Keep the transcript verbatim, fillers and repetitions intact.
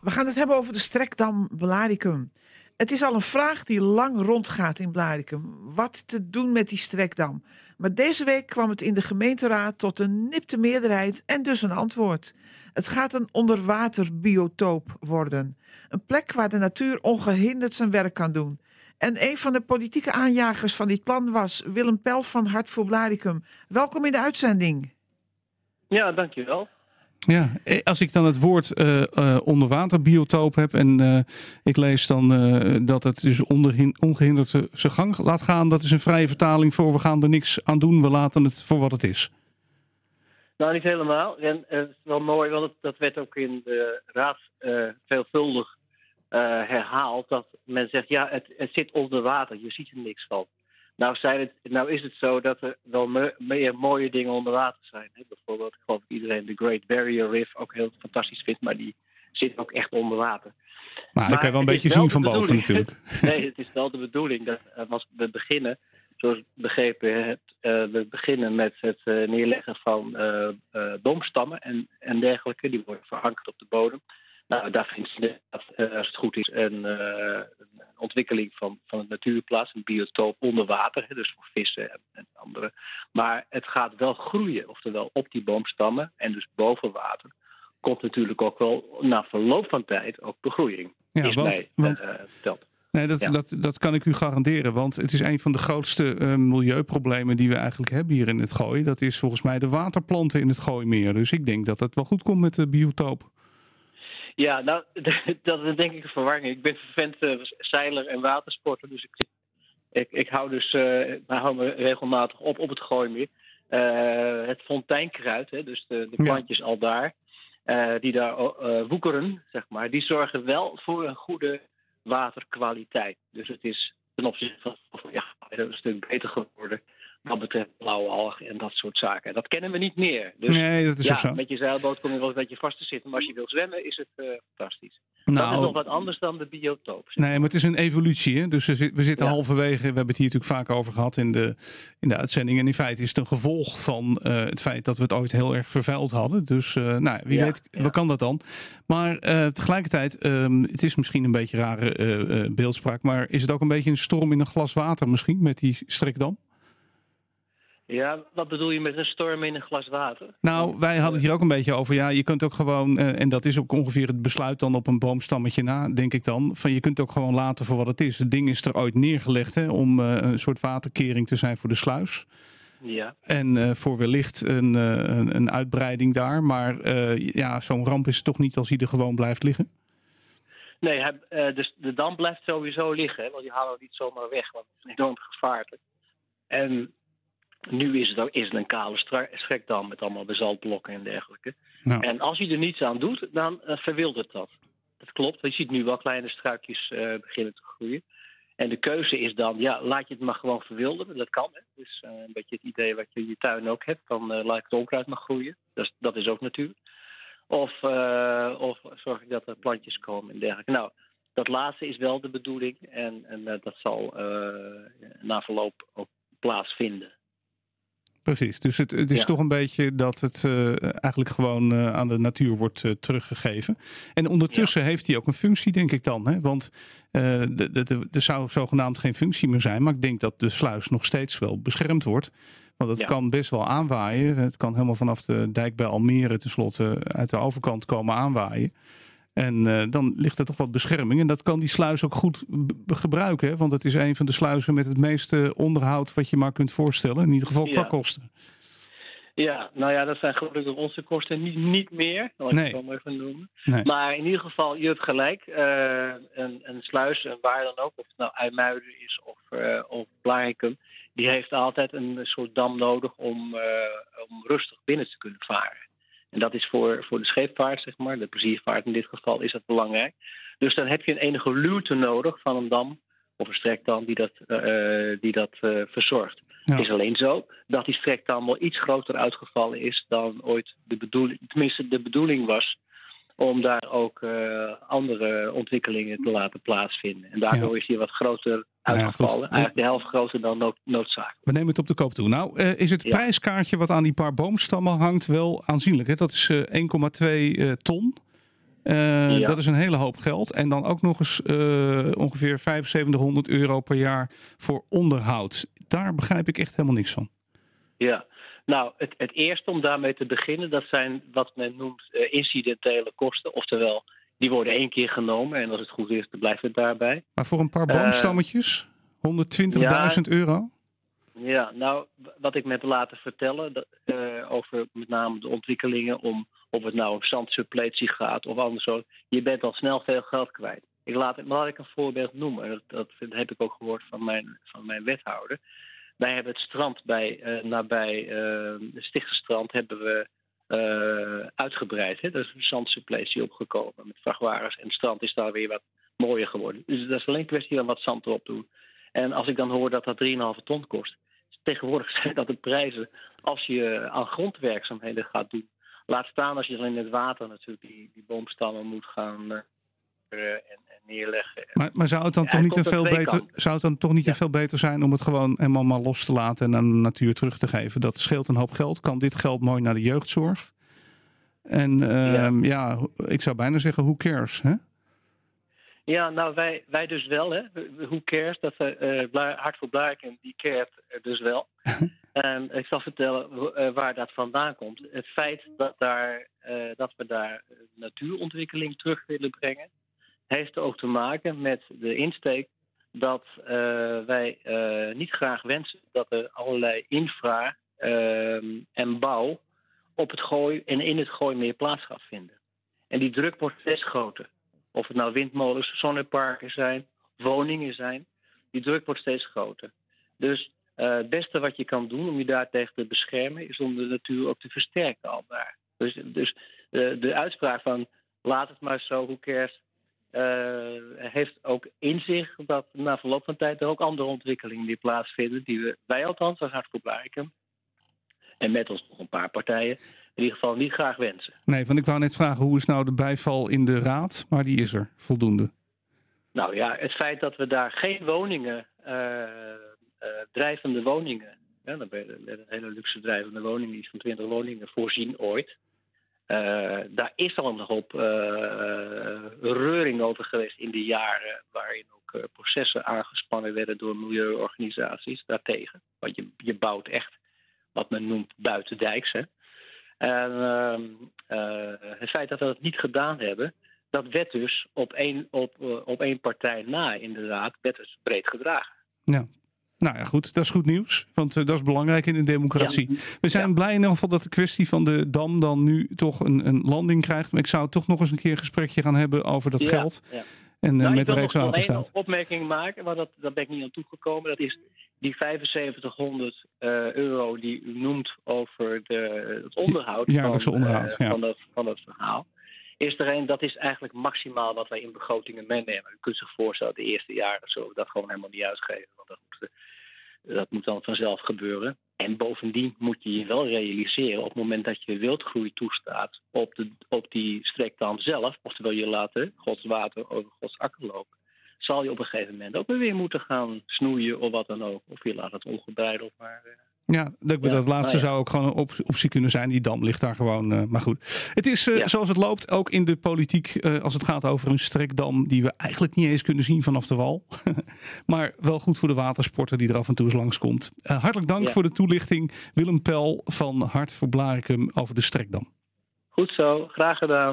We gaan het hebben over de Strekdam Blaricum. Het is al een vraag die lang rondgaat in Blaricum. Wat te doen met die Strekdam? Maar deze week kwam het in de gemeenteraad tot een nipte meerderheid en dus een antwoord. Het gaat een onderwaterbiotoop worden. Een plek waar de natuur ongehinderd zijn werk kan doen. En een van de politieke aanjagers van dit plan was Willem Pel van Hart voor Blaricum. Welkom in de uitzending. Ja, dankjewel. Ja, als ik dan het woord uh, uh, onderwaterbiotoop heb en uh, ik lees dan uh, dat het dus onderhin, ongehinderd zijn gang laat gaan, dat is een vrije vertaling voor we gaan er niks aan doen, we laten het voor wat het is. Nou, niet helemaal. En uh, het is wel mooi, want het, dat werd ook in de raad uh, veelvuldig uh, herhaald, dat men zegt, ja, het, het zit onder water, je ziet er niks van. Nou, zijn het, nou is het zo dat er wel me, meer mooie dingen onder water zijn. Hè? Bijvoorbeeld, ik geloof dat iedereen de Great Barrier Reef ook heel fantastisch vindt, maar die zit ook echt onder water. Maar daar kan je wel een beetje zien van boven natuurlijk. Nee, het is wel de bedoeling dat als we beginnen, zoals begrepen, het, uh, we beginnen met het uh, neerleggen van uh, uh, boomstammen en, en dergelijke. Die worden verankerd op de bodem. Nou, daar vindt ze, uh, als het goed is, een, uh, een ontwikkeling van, van het natuurplaats, een biotoop onder water, hè, dus voor vissen en, en andere. Maar het gaat wel groeien, oftewel op die boomstammen en dus boven water komt natuurlijk ook wel na verloop van tijd ook begroeiing. Ja, is want, mij want, uh, verteld. Nee, dat, ja. dat, dat kan ik u garanderen, want het is een van de grootste uh, milieuproblemen die we eigenlijk hebben hier in het Gooi. Dat is volgens mij de waterplanten in het Gooimeer. Dus ik denk dat het wel goed komt met de biotoop. Ja, nou, dat is denk ik een verwarring. Ik ben vervent uh, zeiler en watersporter, dus ik, ik, ik hou dus uh, ik hou me regelmatig op op het Gooimeer. Uh, het fonteinkruid, hè, dus de, de plantjes ja. al daar, uh, die daar uh, woekeren, zeg maar, die zorgen wel voor een goede waterkwaliteit. Dus het is ten opzichte van ja, een stuk beter geworden wat betreft blauwe algen en dat soort zaken. Dat kennen we niet meer. Dus nee, dat is ja, ook zo. Met je zeilboot kom je wel een beetje vast te zitten, maar als je wil zwemmen is het uh, fantastisch. Nou, dat is nog wat anders dan de biotoop. Nee, maar het is een evolutie. Hè? Dus we zitten ja. halverwege, we hebben het hier natuurlijk vaak over gehad in de, in de uitzending. En in feite is het een gevolg van uh, het feit dat we het ooit heel erg vervuild hadden. Dus uh, nou, wie ja, weet, ja. wat kan dat dan? Maar uh, tegelijkertijd, um, het is misschien een beetje rare uh, uh, beeldspraak, maar is het ook een beetje een storm in een glas water misschien met die Strekdam? Ja, wat bedoel je met een storm in een glas water? Nou, wij hadden het hier ook een beetje over. Ja, je kunt ook gewoon, uh, en dat is ook ongeveer het besluit dan op een boomstammetje na, denk ik dan. Van je kunt ook gewoon laten voor wat het is. Het ding is er ooit neergelegd hè, om uh, een soort waterkering te zijn voor de sluis. Ja. En uh, voor wellicht een, uh, een, een uitbreiding daar. Maar uh, ja, zo'n ramp is het toch niet als hij er gewoon blijft liggen? Nee, hij, uh, dus de dam blijft sowieso liggen. Hè, want die halen we niet zomaar weg, want het is enorm gevaarlijk. En nu is het, ook, is het een kale strekdam met allemaal basaltblokken en dergelijke. Nou. En als je er niets aan doet, dan uh, verwildert dat. Dat klopt. Je ziet nu wel kleine struikjes uh, beginnen te groeien. En de keuze is dan, ja, laat je het maar gewoon verwilderen. Dat kan, hè. Dus uh, een beetje het idee wat je in je tuin ook hebt. Van uh, laat ik het onkruid maar groeien. Dat is, dat is ook natuur. Of, uh, of zorg ik dat er plantjes komen en dergelijke. Nou, dat laatste is wel de bedoeling. En, en uh, dat zal uh, na verloop ook plaatsvinden. Precies, dus het, het is ja. toch een beetje dat het uh, eigenlijk gewoon uh, aan de natuur wordt uh, teruggegeven. En ondertussen ja. heeft hij ook een functie, denk ik dan. Hè? Want uh, er zou zogenaamd geen functie meer zijn, maar ik denk dat de sluis nog steeds wel beschermd wordt. Want het ja. kan best wel aanwaaien. Het kan helemaal vanaf de dijk bij Almere tenslotte uit de overkant komen aanwaaien. En uh, dan ligt er toch wat bescherming. En dat kan die sluis ook goed b- gebruiken. Hè? Want het is een van de sluizen met het meeste onderhoud wat je maar kunt voorstellen. In ieder geval qua ja. kosten. Ja, nou ja, dat zijn gelukkig onze kosten niet, niet meer. Dat nee. ik het wel maar even noemen. Nee. Maar in ieder geval, je hebt gelijk. Uh, een, een sluis, en waar dan ook, of het nou IJmuiden is of, uh, of Blaricum, die heeft altijd een soort dam nodig om, uh, om rustig binnen te kunnen varen. En dat is voor, voor de scheepvaart, zeg maar, de pleziervaart in dit geval, is dat belangrijk. Dus dan heb je een enige luwte nodig van een dam of een strekdam die dat, uh, die dat uh, verzorgt. Ja. Het is alleen zo dat die strekdam wel iets groter uitgevallen is dan ooit de bedoeling, tenminste de bedoeling was om daar ook uh, andere ontwikkelingen te laten plaatsvinden. En daardoor ja. is die wat groter uitgevallen. Ja, eigenlijk de helft groter dan nood, noodzakelijk. We nemen het op de koop toe. Nou, uh, is het ja. prijskaartje wat aan die paar boomstammen hangt wel aanzienlijk. Hè? Dat is uh, één komma twee uh, ton. Uh, ja. Dat is een hele hoop geld. En dan ook nog eens uh, ongeveer vijfenzeventighonderd euro per jaar voor onderhoud. Daar begrijp ik echt helemaal niks van. Ja, nou, het, het eerste om daarmee te beginnen, dat zijn wat men noemt uh, incidentele kosten. Oftewel, die worden één keer genomen en als het goed is, dan blijft het daarbij. Maar voor een paar boomstammetjes? honderdtwintigduizend ja, euro? Ja, nou, wat ik me heb laten vertellen dat, uh, over met name de ontwikkelingen om of het nou om zandsuppletie gaat of andersom, je bent al snel veel geld kwijt. Ik laat, laat ik een voorbeeld noemen, dat, dat heb ik ook gehoord van mijn, van mijn wethouder. Wij hebben het strand bij, uh, nabij uh, het Stichterstrand hebben we uh, uitgebreid. Hè? Er is een zandsuppletie opgekomen met vrachtwagens en het strand is daar weer wat mooier geworden. Dus dat is alleen een kwestie van wat zand erop doen. En als ik dan hoor dat dat drie komma vijf ton kost, tegenwoordig zijn dat de prijzen als je aan grondwerkzaamheden gaat doen. Laat staan als je dan in het water natuurlijk die, die boomstammen moet gaan uh, en, en neerleggen. Maar, maar zou het dan ja, toch niet, een veel beter, zou het dan toch niet ja. veel beter zijn om het gewoon helemaal maar los te laten en aan de natuur terug te geven? Dat scheelt een hoop geld. Kan dit geld mooi naar de jeugdzorg? En uh, ja. ja, ik zou bijna zeggen, who cares, hè? Ja, nou wij, wij dus wel, hè. Who cares? Dat uh, Hart voor Blarikum, die caret dus wel. En ik zal vertellen uh, waar dat vandaan komt. Het feit dat, daar, uh, dat we daar natuurontwikkeling terug willen brengen, heeft ook te maken met de insteek dat uh, wij uh, niet graag wensen dat er allerlei infra uh, en bouw op het Gooi en in het Gooi meer plaats gaat vinden. En die druk wordt steeds groter. Of het nou windmolens, zonneparken zijn, woningen zijn. Die druk wordt steeds groter. Dus uh, het beste wat je kan doen om je daartegen te beschermen, is om de natuur ook te versterken al daar. Dus, dus uh, de uitspraak van laat het maar zo, who cares, uh, heeft ook in zich dat na verloop van tijd er ook andere ontwikkelingen die plaatsvinden, die we, wij althans als Hart voor Blarikum, en met ons nog een paar partijen, in ieder geval niet graag wensen. Nee, want ik wou net vragen, hoe is nou de bijval in de raad? Maar die is er, voldoende. Nou ja, het feit dat we daar geen woningen, uh, uh, drijvende woningen, ja, dan ben je met een hele luxe drijvende woning, iets van twintig woningen voorzien ooit. Uh, daar is al een hoop uh, reuring over geweest in de jaren waarin ook uh, processen aangespannen werden door milieuorganisaties daartegen. Want je, je bouwt echt wat men noemt buitendijks, hè. En uh, uh, het feit dat we dat niet gedaan hebben, dat werd dus op één, op, uh, op één partij na in de raad werd dus breed gedragen. Ja. Nou ja, goed. Dat is goed nieuws. Want uh, dat is belangrijk in een democratie. Ja. We zijn ja. blij in ieder geval dat de kwestie van de dam dan nu toch een, een landing krijgt. Maar ik zou toch nog eens een keer een gesprekje gaan hebben over dat ja. geld. Ja. En uh, nou, met de Rijkswaterstaat. Ik wil nog één opmerking maken, maar dat, daar ben ik niet aan toegekomen. Dat is die vijfenzeventighonderd uh, euro die u noemt over de, het onderhoud, jaarlijkse van, onderhoud uh, ja. van, het, van het verhaal. Is er een, dat is eigenlijk maximaal wat wij in begrotingen meenemen. U kunt zich voorstellen, de eerste jaren zullen we dat gewoon helemaal niet uitgeven. Want dat moet, dat moet dan vanzelf gebeuren. En bovendien moet je je wel realiseren, op het moment dat je wildgroei toestaat op, de, op die strekdam zelf, oftewel je laat Gods water over Gods akker lopen, zal je op een gegeven moment ook weer moeten gaan snoeien of wat dan ook. Of je laat het ongebreideld maar... Uh, Ja, dat, ja, dat laatste nou ja. zou ook gewoon een op, optie kunnen zijn. Die dam ligt daar gewoon. Uh, maar goed, het is uh, ja. zoals het loopt, ook in de politiek, uh, als het gaat over een strekdam die we eigenlijk niet eens kunnen zien vanaf de wal. Maar wel goed voor de watersporter die er af en toe eens langskomt. Uh, hartelijk dank ja. voor de toelichting. Willem Pel van Hart voor Blarikum over de strekdam. Goed zo, graag gedaan.